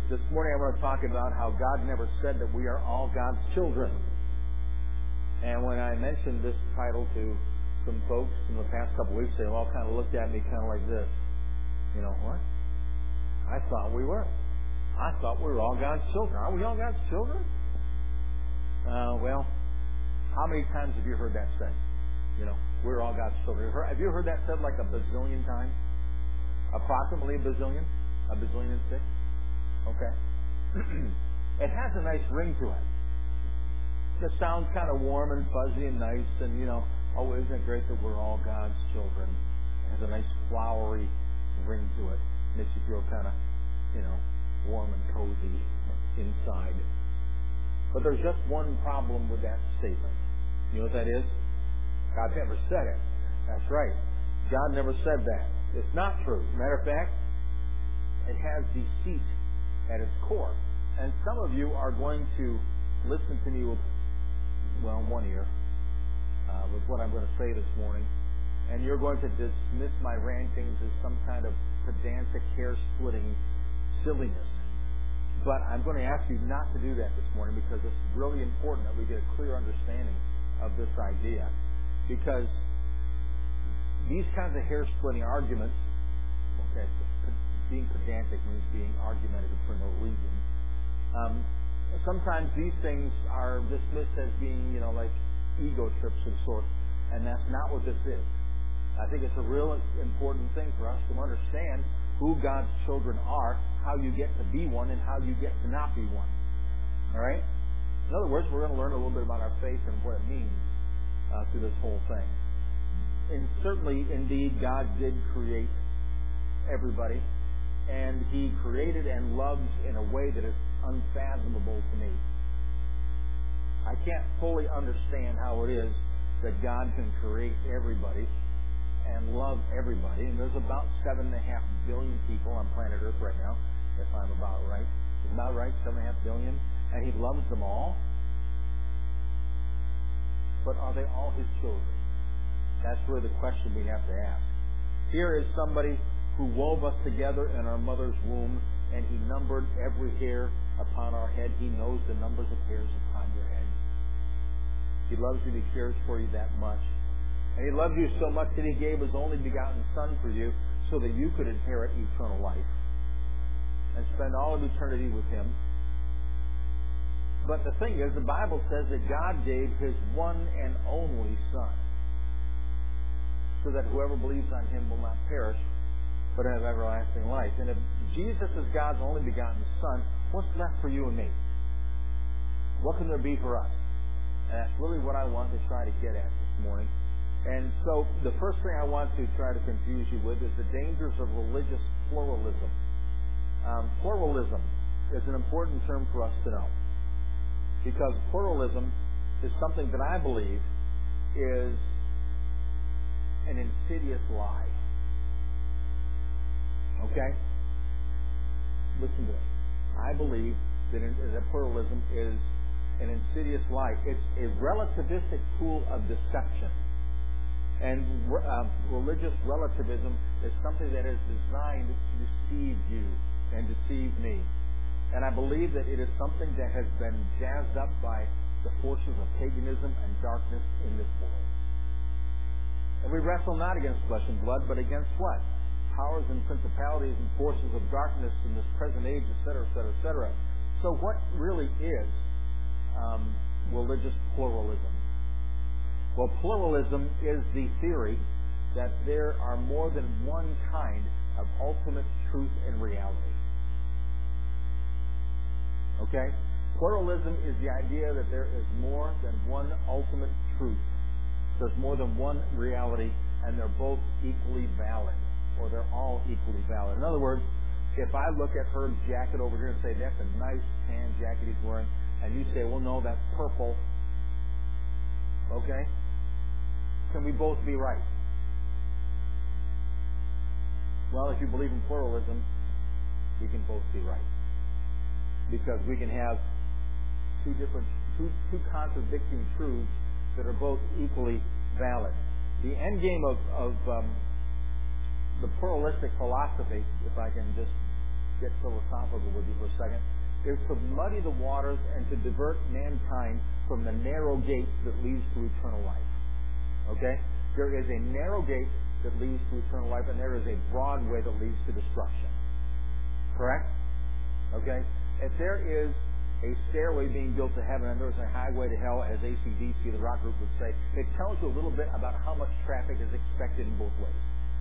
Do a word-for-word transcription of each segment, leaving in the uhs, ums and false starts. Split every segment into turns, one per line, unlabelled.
This morning I want to talk about how God never said that we are all God's children. And when I mentioned this title to some folks in the past couple of weeks, they all kind of looked at me kind of like this. You know, what? I thought we were. I thought we were all God's children. Are we all God's children? Uh, well, how many times have you heard that said? You know, we're all God's children. Have you heard that said like a bazillion times? Approximately a bazillion? A bazillion and six? Okay. It has a nice ring to it. It sounds kind of warm and fuzzy and nice, and you know, oh, isn't it great that we're all God's children? It has a nice flowery ring to it. Makes you feel kind of, you know, warm and cozy inside. But there's just one problem with that statement. You know what that is? God never said it. That's right. God never said that. It's not true. Matter of fact, it has deceit at its core. And some of you are going to listen to me with, well, one ear, uh, with what I'm going to say this morning. And you're going to dismiss my rantings as some kind of pedantic, hair-splitting silliness. But I'm going to ask you not to do that this morning because it's really important that we get a clear understanding of this idea. Because these kinds of hair-splitting arguments, okay, being pedantic means being argumentative for no reason. Um, sometimes these things are dismissed as being, you know, like ego trips of sorts, and that's not what this is. I think it's a real important thing for us to understand who God's children are, how you get to be one, and how you get to not be one. All right? In other words, we're going to learn a little bit about our faith and what it means uh, through this whole thing. And certainly, indeed, God did create everybody, and He created and loves in a way that is unfathomable to me. I can't fully understand how it is that God can create everybody and love everybody. And there's about seven and a half billion people on planet Earth right now, if I'm about right. Is about right, seven and a half billion, and He loves them all. But are they all His children? That's really the question we have to ask. Here is somebody who wove us together in our mother's womb, and He numbered every hair upon our head. He knows the numbers of hairs upon your head. He loves you and He cares for you that much. And He loves you so much that He gave His only begotten Son for you so that you could inherit eternal life and spend all of eternity with Him. But the thing is, the Bible says that God gave His one and only Son so that whoever believes on Him will not perish but have everlasting life. And if Jesus is God's only begotten Son, what's left for you and me? What can there be for us? And that's really what I want to try to get at this morning. And so the first thing I want to try to confuse you with is the dangers of religious pluralism. Um, pluralism is an important term for us to know, because pluralism is something that I believe is an insidious lie. Okay? Listen to it. I believe that, in, that pluralism is an insidious lie. It's a relativistic tool of deception. And uh, religious relativism is something that is designed to deceive you and deceive me. And I believe that it is something that has been jazzed up by the forces of paganism and darkness in this world. And we wrestle not against flesh and blood, but against what? Powers and principalities and forces of darkness in this present age, et cetera, et cetera, et cetera. So what really is um, religious pluralism? Well, pluralism is the theory that there are more than one kind of ultimate truth and reality. Okay? Pluralism is the idea that there is more than one ultimate truth. There's more than one reality, and they're both equally valid, or they're all equally valid. In other words, if I look at Herb's jacket over here and say, that's a nice tan jacket he's wearing, and you say, well, no, that's purple. Okay? Can we both be right? Well, if you believe in pluralism, we can both be right. Because we can have two different, two, two contradicting truths that are both equally valid. The end game of, of um, the pluralistic philosophy, if I can just get philosophical with you for a second, is to muddy the waters and to divert mankind from the narrow gate that leads to eternal life. Okay? There is a narrow gate that leads to eternal life, and there is a broad way that leads to destruction. Correct? Okay? If there is a stairway being built to heaven and there's a highway to hell, as A C D C, the rock group, would say, it tells you a little bit about how much traffic is expected in both ways.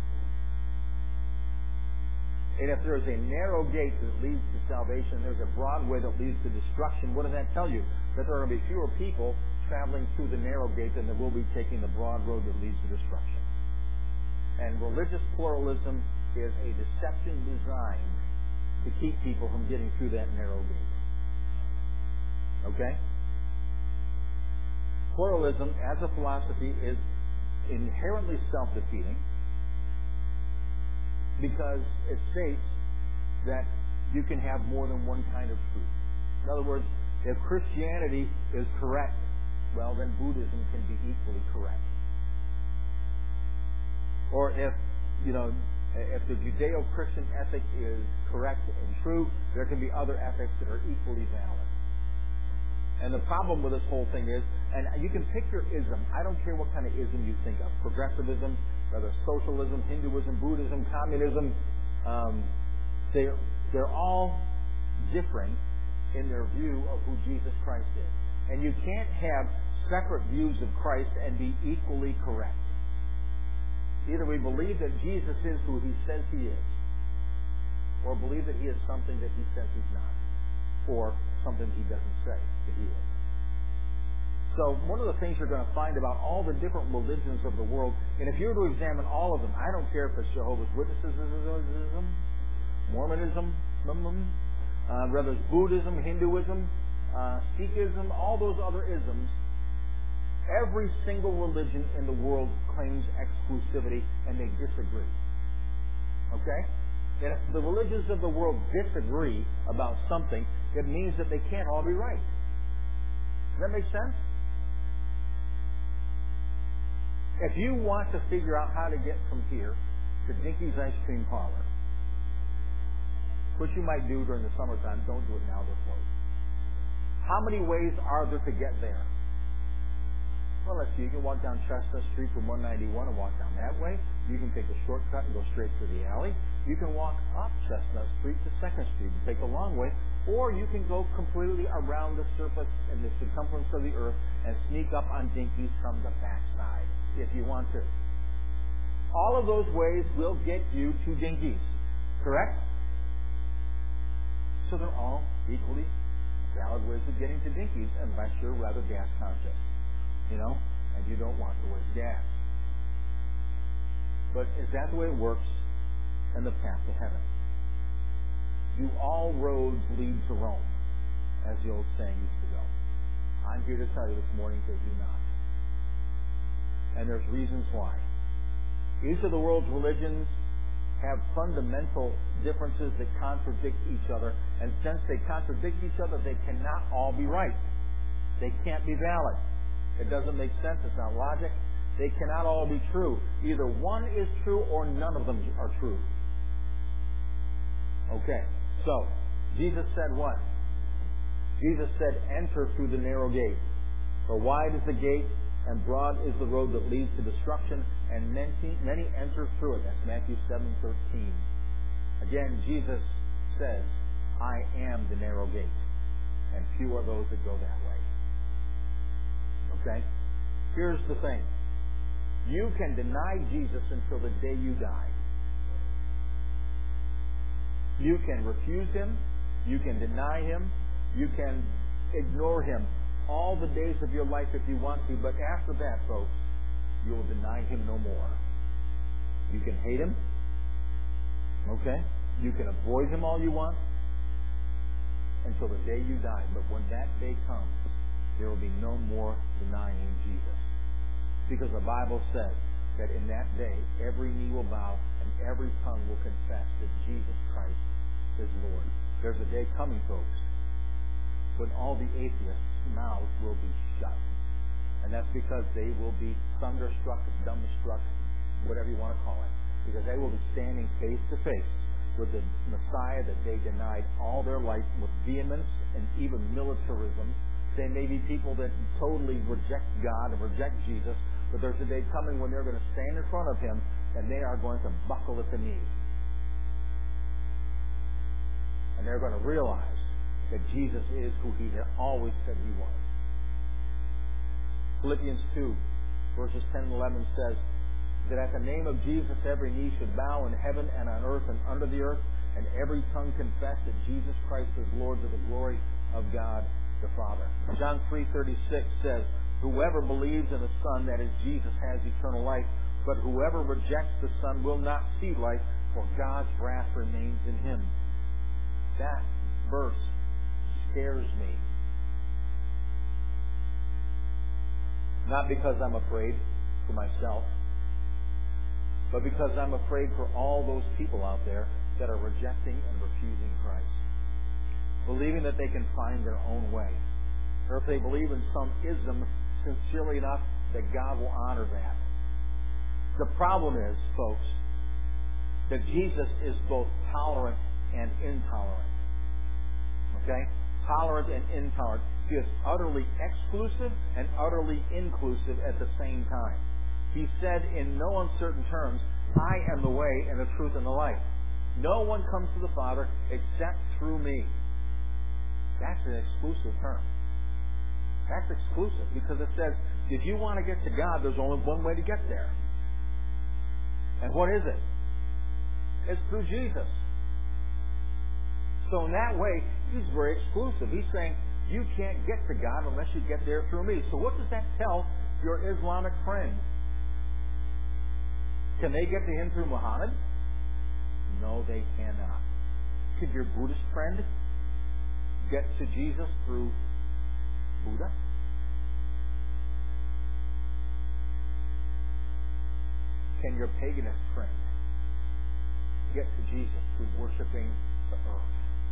And if there is a narrow gate that leads to salvation, there's a broad way that leads to destruction, what does that tell you? That there are going to be fewer people traveling through the narrow gate than there will be taking the broad road that leads to destruction. And religious pluralism is a deception designed to keep people from getting through that narrow gate. Okay? Pluralism, as a philosophy, is inherently self-defeating, because it states that you can have more than one kind of truth. In other words, if Christianity is correct, well, then Buddhism can be equally correct. Or if, you know, if the Judeo-Christian ethic is correct and true, there can be other ethics that are equally valid. And the problem with this whole thing is, and you can pick your ism. I don't care what kind of ism you think of. Progressivism, whether socialism, Hinduism, Buddhism, communism, um, they're, they're all differing in their view of who Jesus Christ is. And you can't have separate views of Christ and be equally correct. Either we believe that Jesus is who He says He is, or believe that He is something that He says He's not, or something He doesn't say that He is. So one of the things you're going to find about all the different religions of the world, and if you were to examine all of them, I don't care if it's Jehovah's Witnesses, Mormonism, uh, whether it's Buddhism, Hinduism, uh, Sikhism, all those other isms, every single religion in the world claims exclusivity, and they disagree. Okay? And if the religions of the world disagree about something, it means that they can't all be right. Does that make sense? If you want to figure out how to get from here to Dinky's Ice Cream Parlor, which you might do during the summertime, don't do it now, they're closed. How many ways are there to get there? Well, let's see. You can walk down Chestnut Street from one ninety-one and walk down that way. You can take a shortcut and go straight through the alley. You can walk up Chestnut Street to second Street and take a long way. Or you can go completely around the surface and the circumference of the earth and sneak up on Dinky's from the backside, if you want to. All of those ways will get you to Dinky's. Correct? So they're all equally valid ways of getting to Dinky's, unless you're rather gas conscious. You know, and you don't want to waste gas. But is that the way it works in the path to heaven? Do all roads lead to Rome, as the old saying used to go? I'm here to tell you this morning they do not. And there's reasons why. Each of the world's religions have fundamental differences that contradict each other, and since they contradict each other, they cannot all be right. They can't be valid. It doesn't make sense. It's not logic. They cannot all be true. Either one is true or none of them are true. Okay. So, Jesus said what? Jesus said, enter through the narrow gate. For wide is the gate, and broad is the road that leads to destruction, and many, many enter through it. That's Matthew seven thirteen. Again, Jesus says, I am the narrow gate, and few are those that go that way. Okay? Here's the thing. You can deny Jesus until the day you die. You can refuse Him. You can deny Him. You can ignore Him all the days of your life if you want to. But after that, folks, you will deny Him no more. You can hate Him. Okay? You can avoid Him all you want until the day you die. But when that day comes, there will be no more denying Jesus. Because the Bible says that in that day, every knee will bow and every tongue will confess that Jesus Christ is Lord. There's a day coming, folks, when all the atheists' mouths will be shut. And that's because they will be thunderstruck, dumbstruck, whatever you want to call it. Because they will be standing face to face with the Messiah that they denied all their life with vehemence and even militarism. They may be people that totally reject God and reject Jesus, but there's a day coming when they're going to stand in front of Him and they are going to buckle at the knee. And they're going to realize that Jesus is who He had always said He was. Philippians two, verses ten and eleven says that at the name of Jesus every knee should bow in heaven and on earth and under the earth, and every tongue confess that Jesus Christ is Lord, to the glory of God the Father. John three thirty-six says, whoever believes in the Son, that is Jesus, has eternal life, but whoever rejects the Son will not see life, for God's wrath remains in him. That verse scares me. Not because I'm afraid for myself, but because I'm afraid for all those people out there that are rejecting and refusing Christ, believing that they can find their own way, or if they believe in some ism sincerely enough that God will honor that. The problem is, folks, that Jesus is both tolerant and intolerant. Okay? Tolerant and intolerant. He is utterly exclusive and utterly inclusive at the same time. He said in no uncertain terms, I am the way and the truth and the life. No one comes to the Father except through me. That's an exclusive term. That's exclusive because it says, if you want to get to God, there's only one way to get there. And what is it? It's through Jesus. So in that way, He's very exclusive. He's saying, you can't get to God unless you get there through me. So what does that tell your Islamic friend? Can they get to Him through Muhammad? No, they cannot. Could your Buddhist friend get to Jesus through Buddha? Can your paganist friend get to Jesus through worshiping the earth?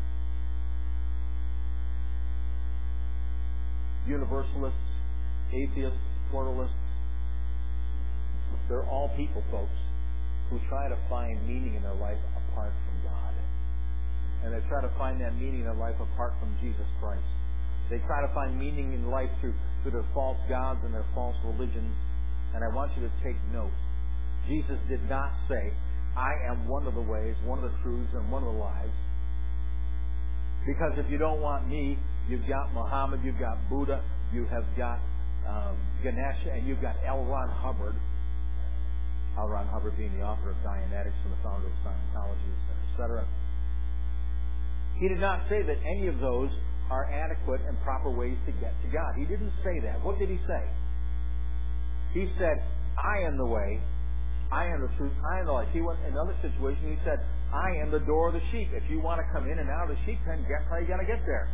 Universalists, atheists, pluralists, they're all people, folks, who try to find meaning in their life apart from God. And they try to find that meaning in their life apart from Jesus Christ. They try to find meaning in life through, through their false gods and their false religions. And I want you to take note. Jesus did not say, I am one of the ways, one of the truths, and one of the lives. Because if you don't want me, you've got Muhammad, you've got Buddha, you have got um, Ganesha, and you've got L. Ron Hubbard. L. Ron Hubbard being the author of Dianetics and the founder of Scientology, et cetera. He did not say that any of those are adequate and proper ways to get to God. He didn't say that. What did He say? He said, I am the way, I am the truth, I am the life. He went in another situation, He said, I am the door of the sheep. If you want to come in and out of the sheep pen, guess how you got to get there?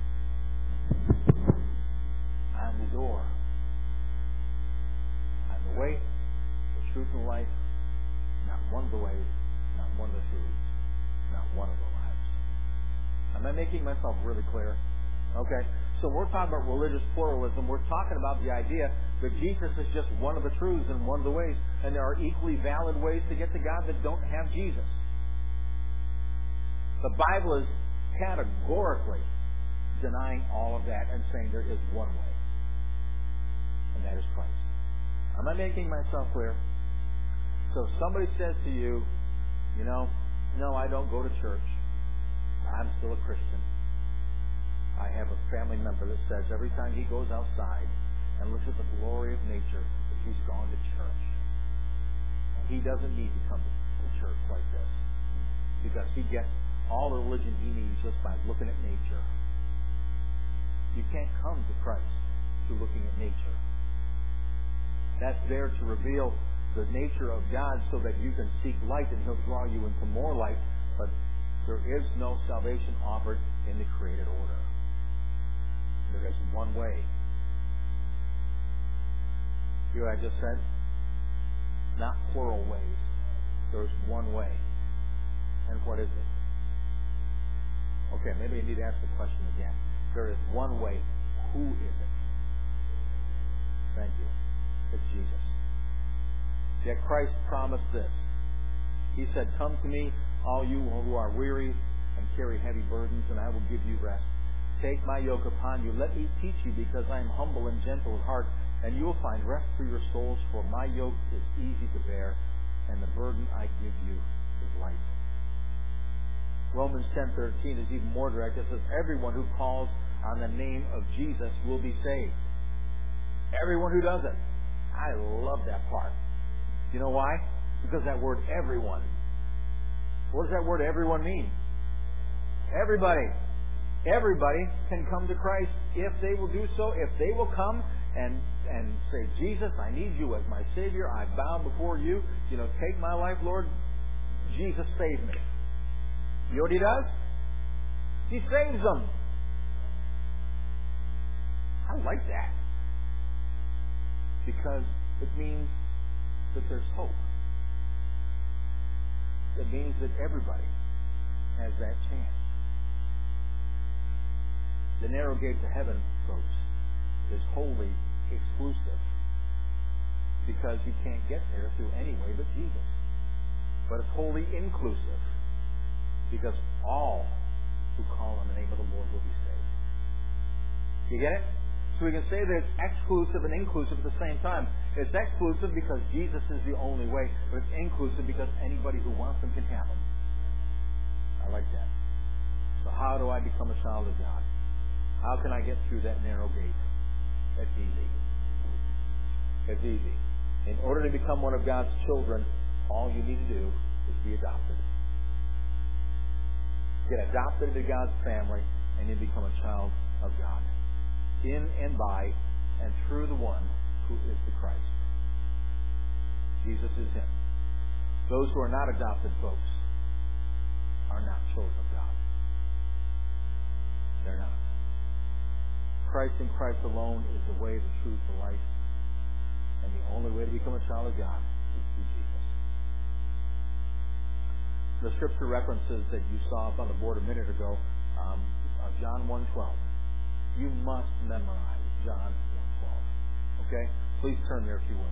I'm the door. I'm the way, the truth, and the life. Not one of the ways, not one of the truths, not one of the lives. Am I making myself really clear? Okay. So we're talking about religious pluralism. We're talking about the idea that Jesus is just one of the truths and one of the ways, and there are equally valid ways to get to God that don't have Jesus. The Bible is categorically denying all of that and saying there is one way, and that is Christ. Am I making myself clear? So if somebody says to you, you know, no, I don't go to church. I'm still a Christian. I have a family member that says every time he goes outside and looks at the glory of nature, that he's gone to church. And he doesn't need to come to church like this because he gets all the religion he needs just by looking at nature. You can't come to Christ through looking at nature. That's there to reveal the nature of God so that you can seek light and He'll draw you into more light. But there is no salvation offered in the created order. There is one way. Hear what I just said? Not plural ways. There's one way. And what is it? Okay, maybe I need to ask the question again. There is one way. Who is it? Thank you. It's Jesus. Yet Christ promised this. He said, "Come to me, all you who are weary and carry heavy burdens, and I will give you rest. Take my yoke upon you. Let me teach you, because I am humble and gentle of heart, and you will find rest for your souls. For my yoke is easy to bear, and the burden I give you is light." Romans ten thirteen is even more direct. It says, "Everyone who calls on the name of Jesus will be saved." Everyone who does it. I love that part. You know why? Because that word everyone. What does that word everyone mean? Everybody. Everybody can come to Christ if they will do so. If they will come and and say, "Jesus, I need you as my Savior. I bow before you. You know, take my life, Lord. Jesus, save me." You know what He does? He saves them. I like that. Because it means that there's hope. It means that everybody has that chance. The narrow gate to heaven, folks, is wholly exclusive, because you can't get there through any way but Jesus. But it's wholly inclusive, because all who call on the name of the Lord will be saved. You get it? So we can say that it's exclusive and inclusive at the same time. It's exclusive because Jesus is the only way, but it's inclusive because anybody who wants Him can have Him. I like that. So how do I become a child of God? How can I get through that narrow gate? It's easy. It's easy. In order to become one of God's children, all you need to do is be adopted. Get adopted into God's family, and you become a child of God. In and by and through the one who is the Christ. Jesus is Him. Those who are not adopted, folks, are not children of God. They're not. Christ and Christ alone is the way, the truth, the life. And the only way to become a child of God is through Jesus. The scripture references that you saw up on the board a minute ago, um, uh, John one twelve. You must memorize John one twelve. Okay? Please turn there if you will.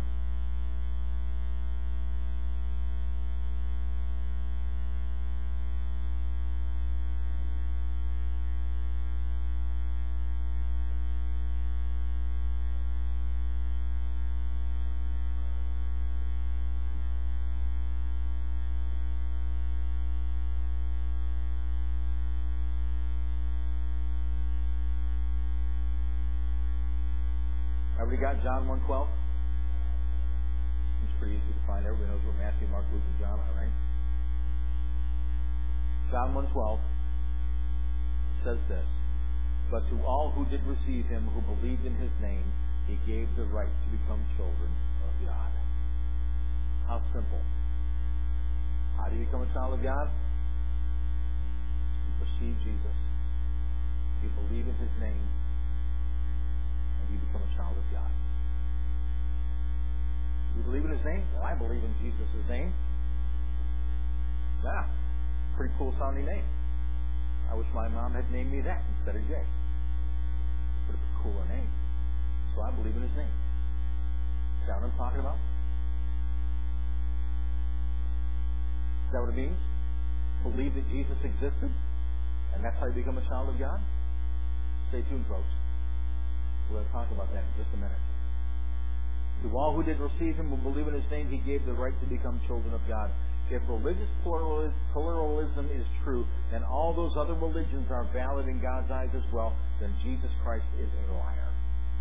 Everybody got John one twelve? It's pretty easy to find. Everybody knows what Matthew, Mark, Luke, and John are, right? John one twelve says this: "But to all who did receive Him, who believed in His name, He gave the right to become children of God." How simple. How do you become a child of God? You receive Jesus. You believe in His name. You become a child of God. You believe in His name? Well, I believe in Jesus' name. Yeah, pretty cool sounding name. I wish my mom had named me that instead of Jay. Pretty cooler name. So I believe in His name. Is that what I'm talking about? Is that what it means? Believe that Jesus existed, and that's how you become a child of God? Stay tuned, folks. We'll talk about that in just a minute. To all who did receive Him, who believe in His name, He gave the right to become children of God. If religious pluralism is true, then all those other religions are valid in God's eyes as well. Then Jesus Christ is a liar.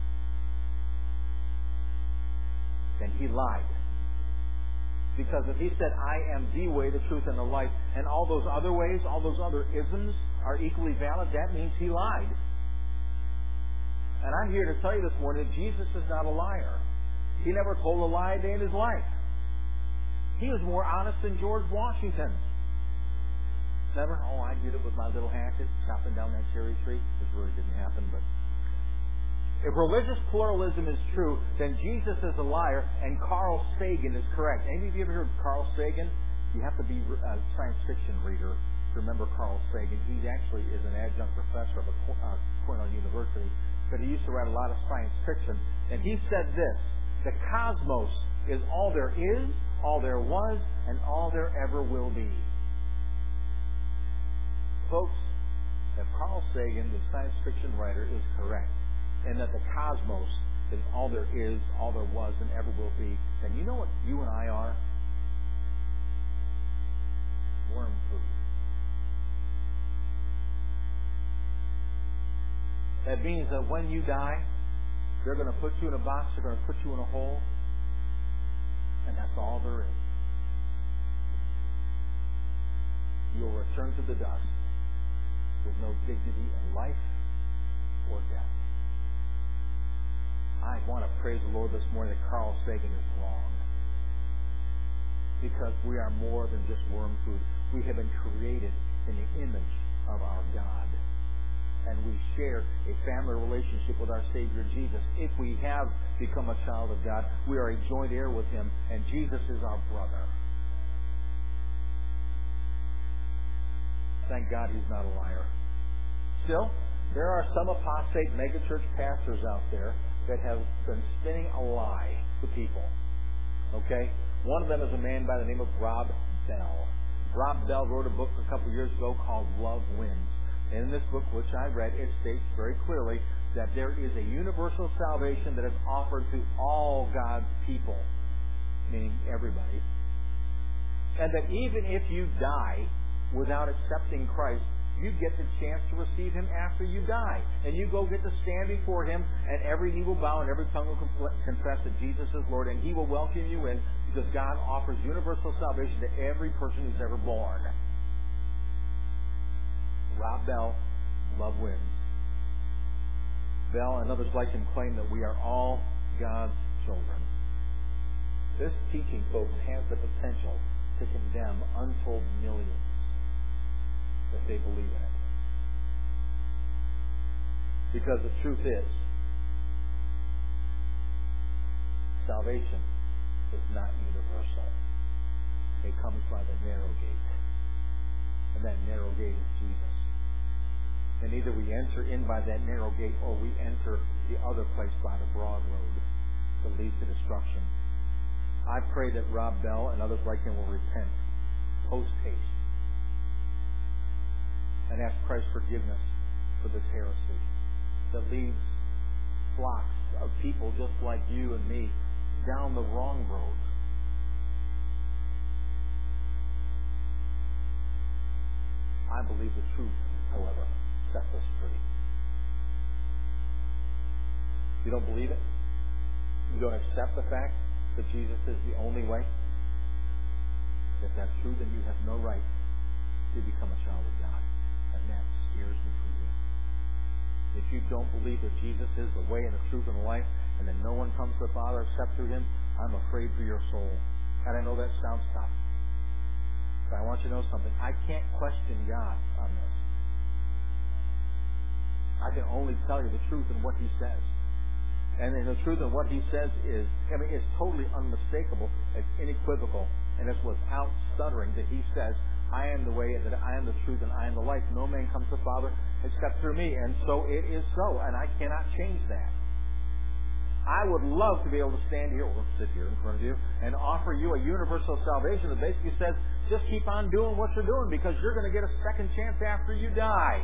Then He lied. Because if He said, "I am the way, the truth, and the life," and all those other ways, all those other isms are equally valid, that means He lied. And I'm here to tell you this morning that Jesus is not a liar. He never told a lie a day in His life. He was more honest than George Washington. Never? Oh, I did it with my little hatchet, chopping down that cherry tree. This really didn't happen, but... If religious pluralism is true, then Jesus is a liar, and Carl Sagan is correct. Any of you ever heard of Carl Sagan? You have to be a science fiction reader to remember Carl Sagan. He actually is an adjunct professor of uh, Cornell University. But he used to write a lot of science fiction. And he said this: the cosmos is all there is, all there was, and all there ever will be. Folks, that Carl Sagan, the science fiction writer, is correct, and that the cosmos is all there is, all there was, and ever will be, then you know what you and I are? Worm food. That means that when you die, they're going to put you in a box, they're going to put you in a hole, and that's all there is. You'll return to the dust with no dignity in life or death. I want to praise the Lord this morning that Carl Sagan is wrong. Because we are more than just worm food. We have been created in the image of our God. And we share a family relationship with our Savior Jesus. If we have become a child of God, we are a joint heir with Him, and Jesus is our brother. Thank God He's not a liar. Still, there are some apostate megachurch pastors out there that have been spinning a lie to people. Okay? One of them is a man by the name of Rob Bell. Rob Bell wrote a book a couple years ago called Love Wins. And in this book, which I read, it states very clearly that there is a universal salvation that is offered to all God's people, meaning everybody. And that even if you die without accepting Christ, you get the chance to receive Him after you die. And you go get to stand before Him, and every knee will bow and every tongue will confess that Jesus is Lord, and He will welcome you in, because God offers universal salvation to every person who's ever born. Rob Bell, Love Wins. Bell and others like him claim that we are all God's children. This teaching, folks, has the potential to condemn untold millions if they believe in it. Because the truth is, salvation is not universal. It comes by the narrow gate. And that narrow gate is Jesus. And either we enter in by that narrow gate or we enter the other place by the broad road that leads to destruction. I pray that Rob Bell and others like him will repent post-haste and ask Christ's forgiveness for this heresy that leads flocks of people just like you and me down the wrong road. I believe the truth, however, sets us free. You don't believe it? You don't accept the fact that Jesus is the only way? If that's true, then you have no right to become a child of God. And that scares me for you. If you don't believe that Jesus is the way and the truth and the life, and that no one comes to the Father except through Him, I'm afraid for your soul. And I know that sounds tough. But I want you to know something. I can't question God on this. I can only tell you the truth and what He says. And the truth and what He says is, I mean, it's totally unmistakable. It's unequivocal. And it's without stuttering that He says, I am the way, that I am the truth, and I am the life. No man comes to the Father except through me. And so it is so. And I cannot change that. I would love to be able to stand here, or sit here in front of you, and offer you a universal salvation that basically says, just keep on doing what you're doing because you're going to get a second chance after you die.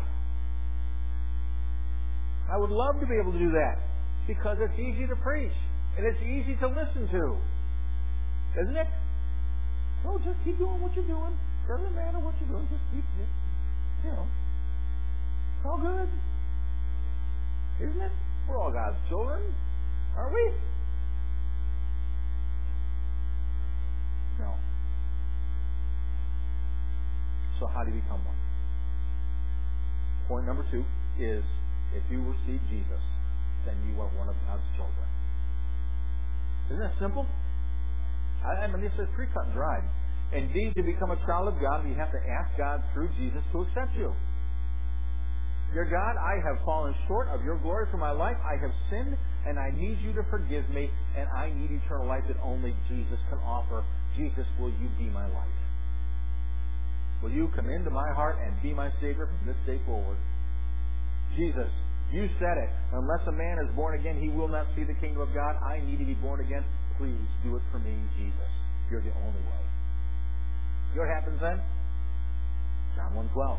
I would love to be able to do that because it's easy to preach and it's easy to listen to. Isn't it? So just keep doing what you're doing. Doesn't matter what you're doing. Just keep, you know. It's all good. Isn't it? We're all God's children. Are we? No. So how do you become one? Point number two is, if you receive Jesus, then you are one of God's children. Isn't that simple? I, I mean, this is pretty cut and dried. Indeed, to become a child of God, you have to ask God through Jesus to accept you. Dear God, I have fallen short of your glory for my life. I have sinned, and I need you to forgive me, and I need eternal life that only Jesus can offer. Jesus, will you be my life? Will you come into my heart and be my Savior from this day forward? Jesus, you said it. Unless a man is born again, he will not see the kingdom of God. I need to be born again. Please do it for me, Jesus. You're the only way. You know what happens then? John one twelve.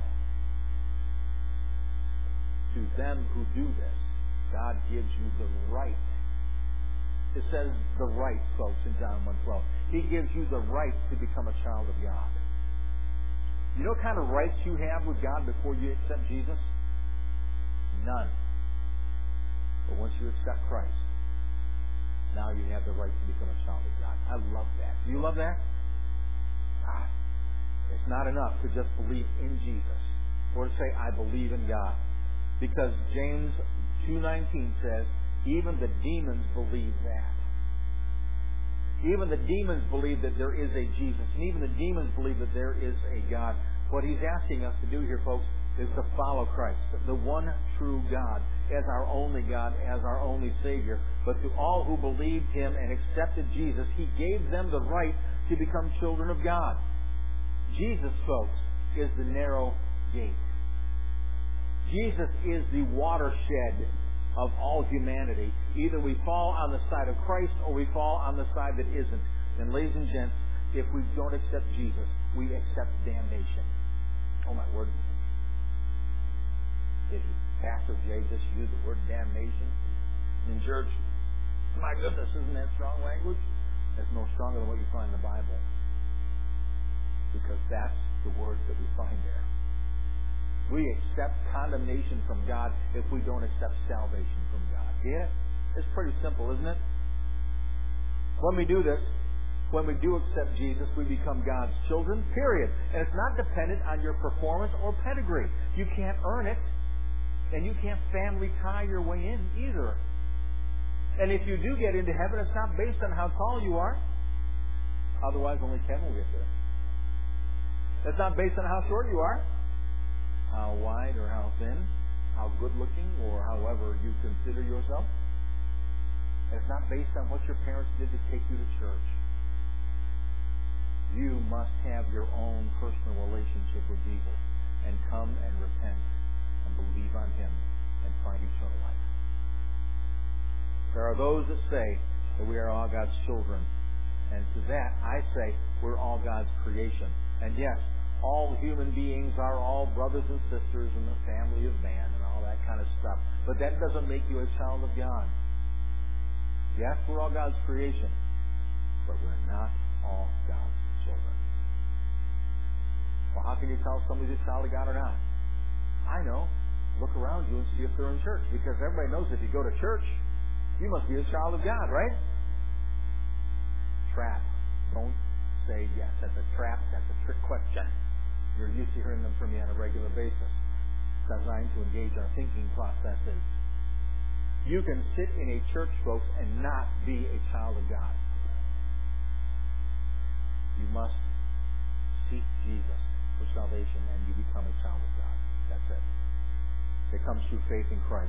To them who do this, God gives you the right. It says the right, folks, in John one twelve. He gives you the right to become a child of God. You know what kind of rights you have with God before you accept Jesus? None. But once you accept Christ, now you have the right to become a child of God. I love that. Do you love that? Ah, it's not enough to just believe in Jesus or to say, I believe in God. Because James two nineteen says, even the demons believe that. Even the demons believe that there is a Jesus. And even the demons believe that there is a God. What he's asking us to do here, folks, is to follow Christ, the one true God, as our only God, as our only Savior. But to all who believed Him and accepted Jesus, He gave them the right to become children of God. Jesus, folks, is the narrow gate. Jesus is the watershed of all humanity. Either we fall on the side of Christ or we fall on the side that isn't. And ladies and gents, if we don't accept Jesus, we accept damnation. Oh my word. Did Pastor Jay just use the word damnation in church? My goodness, isn't that strong language? That's no stronger than what you find in the Bible. Because that's the words that we find there. We accept condemnation from God if we don't accept salvation from God. Yeah? It's pretty simple, isn't it? When we do this, when we do accept Jesus, we become God's children, period. And it's not dependent on your performance or pedigree. You can't earn it, and you can't family tie your way in either. And if you do get into heaven, it's not based on how tall you are. Otherwise, only Kevin will get there. It's not based on how short you are, how wide or how thin, how good looking, or however you consider yourself. It's not based on what your parents did to take you to church. You must have your own personal relationship with Jesus and come and repent and believe on Him and find eternal life. There are those that say that we are all God's children. And to that, I say we're all God's creation. And yes, all human beings are all brothers and sisters in the family of man and all that kind of stuff. But that doesn't make you a child of God. Yes, we're all God's creation, but we're not all God's children. Well, how can you tell if somebody's a child of God or not? I know. Look around you and see if they're in church, because everybody knows if you go to church, you must be a child of God, right? Trap. Don't say yes. That's a trap. That's a trick question. You're used to hearing them from me on a regular basis. Designed to engage our thinking processes. You can sit in a church, folks, and not be a child of God. You must seek Jesus for salvation, and you become a child of God. That's it. It comes through faith in Christ.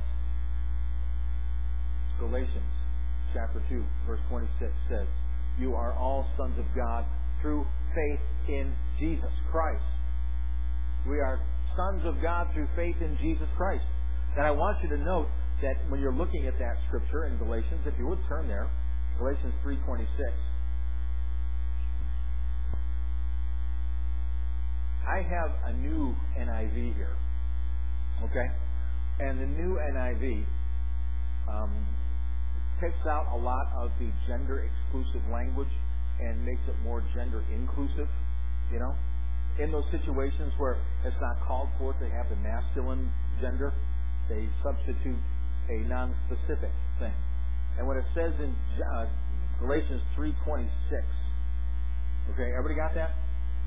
Galatians chapter two, verse twenty-six says, you are all sons of God through faith in Jesus Christ. We are sons of God through faith in Jesus Christ. And I want you to note that when you're looking at that scripture in Galatians, if you would turn there, Galatians three twenty-six. I have a new N I V here. Okay? And the new N I V um, takes out a lot of the gender-exclusive language and makes it more gender-inclusive, you know? In those situations where it's not called for to have the masculine gender, they substitute a non-specific thing. And what it says in uh, Galatians three twenty-six, okay, everybody got that?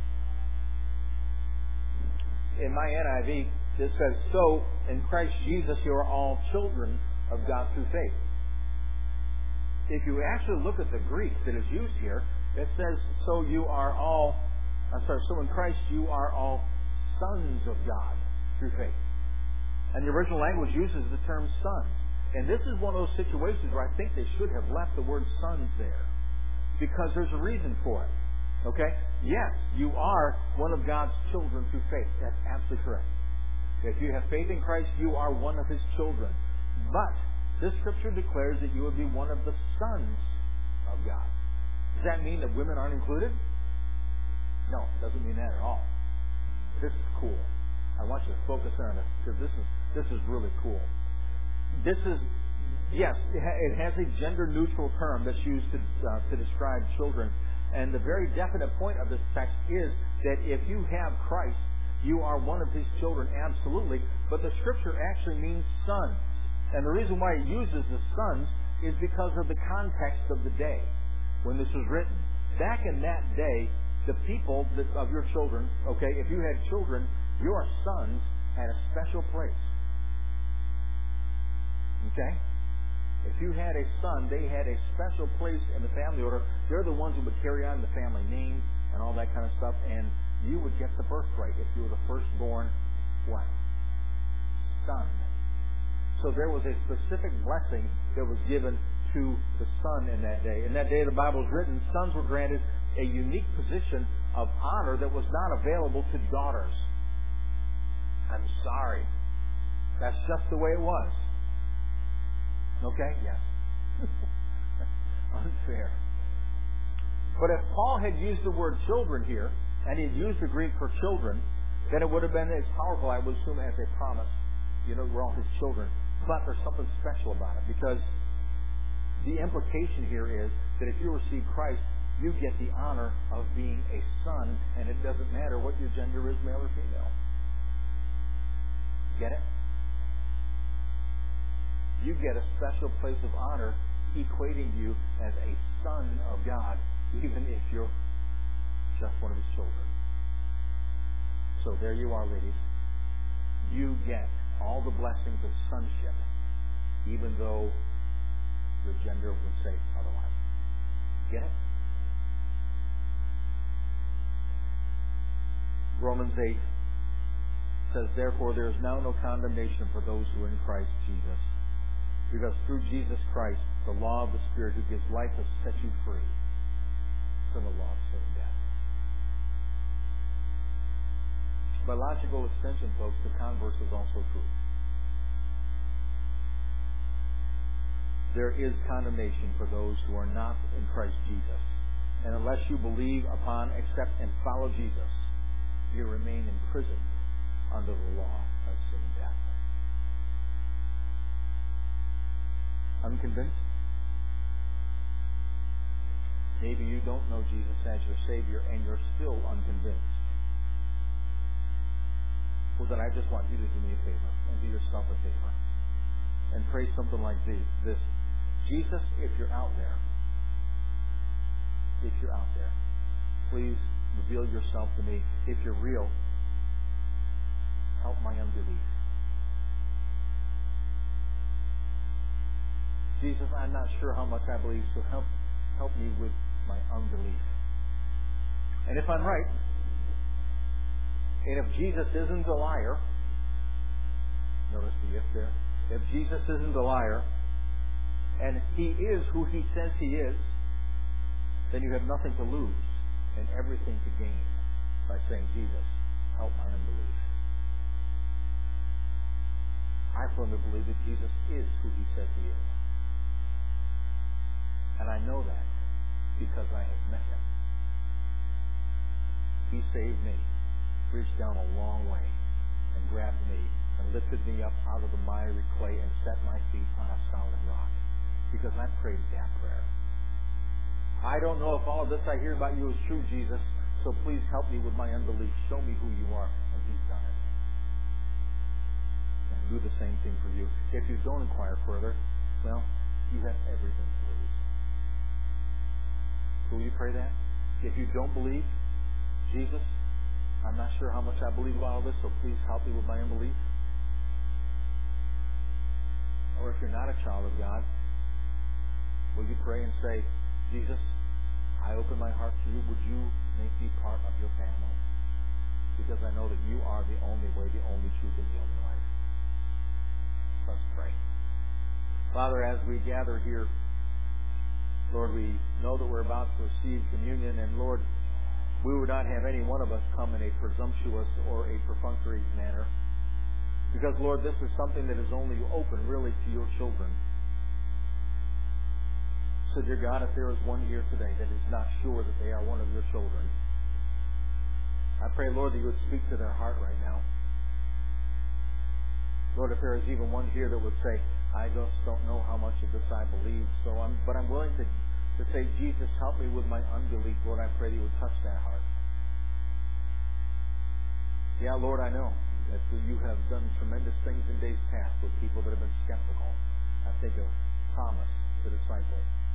In my N I V, it says, so in Christ Jesus you are all children of God through faith. If you actually look at the Greek that is used here, it says, so you are all, I'm sorry, so in Christ you are all sons of God through faith. And the original language uses the term sons. And this is one of those situations where I think they should have left the word sons there. Because there's a reason for it. Okay? Yes, you are one of God's children through faith. That's absolutely correct. If you have faith in Christ, you are one of His children. But this scripture declares that you would be one of the sons of God. Does that mean that women aren't included? No, it doesn't mean that at all. This is cool. I want you to focus on this because this is this is really cool. This is, yes, it has a gender-neutral term that's used to uh, to describe children, and the very definite point of this text is that if you have Christ, you are one of His children, absolutely. But the Scripture actually means sons, and the reason why it uses the sons is because of the context of the day when this was written. Back in that day, the people that, of your children, okay, if you had children, your sons had a special place. Okay? If you had a son, they had a special place in the family order. They're the ones who would carry on the family name and all that kind of stuff, and you would get the birthright if you were the firstborn, what? Son. So there was a specific blessing that was given to the son in that day. In that day the Bible is written, sons were granted a unique position of honor that was not available to daughters. I'm sorry. That's just the way it was. Okay? Yes. Unfair. But if Paul had used the word children here, and he had used the Greek for children, then it would have been as powerful, I would assume, as a promise. You know, we're all his children. But there's something special about it, because the implication here is that if you receive Christ, you get the honor of being a son, and it doesn't matter what your gender is, male or female. Get it? You get a special place of honor equating you as a son of God, even if you're just one of His children. So there you are, ladies. You get all the blessings of sonship, even though your gender would say otherwise. Get it? Romans eight says, therefore there is now no condemnation for those who are in Christ Jesus. Because through Jesus Christ, the law of the Spirit who gives life has set you free from the law of sin and death. By logical extension, folks, the converse is also true. There is condemnation for those who are not in Christ Jesus. And unless you believe upon, accept, and follow Jesus, you remain imprisoned under the law of sin and death. Unconvinced? Maybe you don't know Jesus as your Savior and you're still unconvinced. Well, then I just want you to do me a favor and do yourself a favor and pray something like this. Jesus, if you're out there, if you're out there, please reveal yourself to me. If you're real, help my unbelief. Jesus, I'm not sure how much I believe, so help help me with my unbelief. And if I'm right, and if Jesus isn't a liar, notice the if there, if Jesus isn't a liar, and He is who He says He is, then you have nothing to lose and everything to gain by saying, Jesus, help my unbelief. I firmly believe that Jesus is who He says He is. And I know that because I have met Him. He saved me, reached down a long way, and grabbed me and lifted me up out of the miry clay and set my feet on a solid rock. Because I prayed that prayer. I don't know if all of this I hear about you is true, Jesus, so please help me with my unbelief. Show me who you are. And He's done it. And do the same thing for you. If you don't inquire further, well, you have everything to lose. Will you pray that? If you don't believe, Jesus, I'm not sure how much I believe about all this, so please help me with my unbelief. Or if you're not a child of God, will you pray and say, Jesus, I open my heart to you. Would you make me part of your family? Because I know that you are the only way, the only truth, and the only life. Let's pray. Father, as we gather here, Lord, we know that we're about to receive communion, and Lord, we would not have any one of us come in a presumptuous or a perfunctory manner. Because, Lord, this is something that is only open really to your children. So, dear God, if there is one here today that is not sure that they are one of your children, I pray, Lord, that you would speak to their heart right now. Lord, if there is even one here that would say, I just don't know how much of this I believe, so I'm, but I'm willing to, to say, Jesus, help me with my unbelief. Lord, I pray that you would touch that heart. Yeah, Lord, I know that you have done tremendous things in days past with people that have been skeptical. I think of Thomas, the disciple.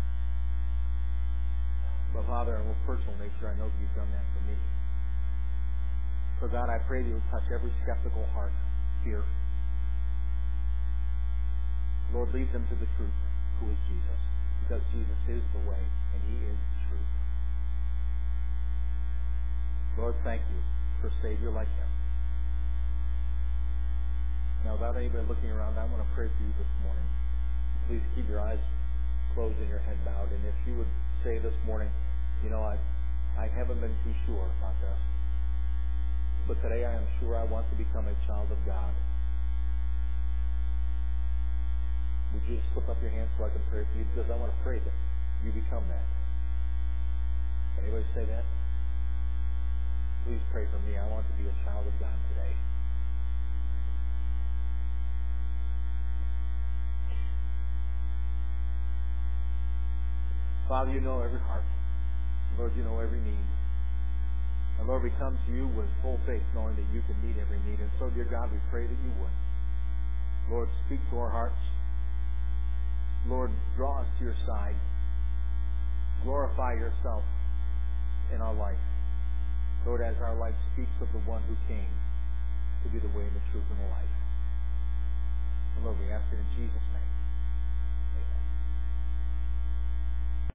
But Father, in a personal nature, I know that you've done that for me. So God, I pray that you would touch every skeptical heart here. Lord, lead them to the truth, who is Jesus. Because Jesus is the way, and he is the truth. Lord, thank you for a Savior like him. Now, without anybody looking around, I want to pray for you this morning. Please keep your eyes closed and your head bowed. And if you would say this morning, you know, I, I haven't been too sure about this, but today I am sure I want to become a child of God. Would you just slip up your hand so I can pray for you? Because I want to pray that you become that. Anybody say that? Please pray for me. I want to be a child of God today. Father, you know every heart. Lord, you know every need. And Lord, we come to you with full faith, knowing that you can meet every need. And so, dear God, we pray that you would. Lord, speak to our hearts. Lord, draw us to your side. Glorify yourself in our life. Lord, as our life speaks of the one who came to be the way, the truth, and the life. And Lord, we ask it in Jesus' name.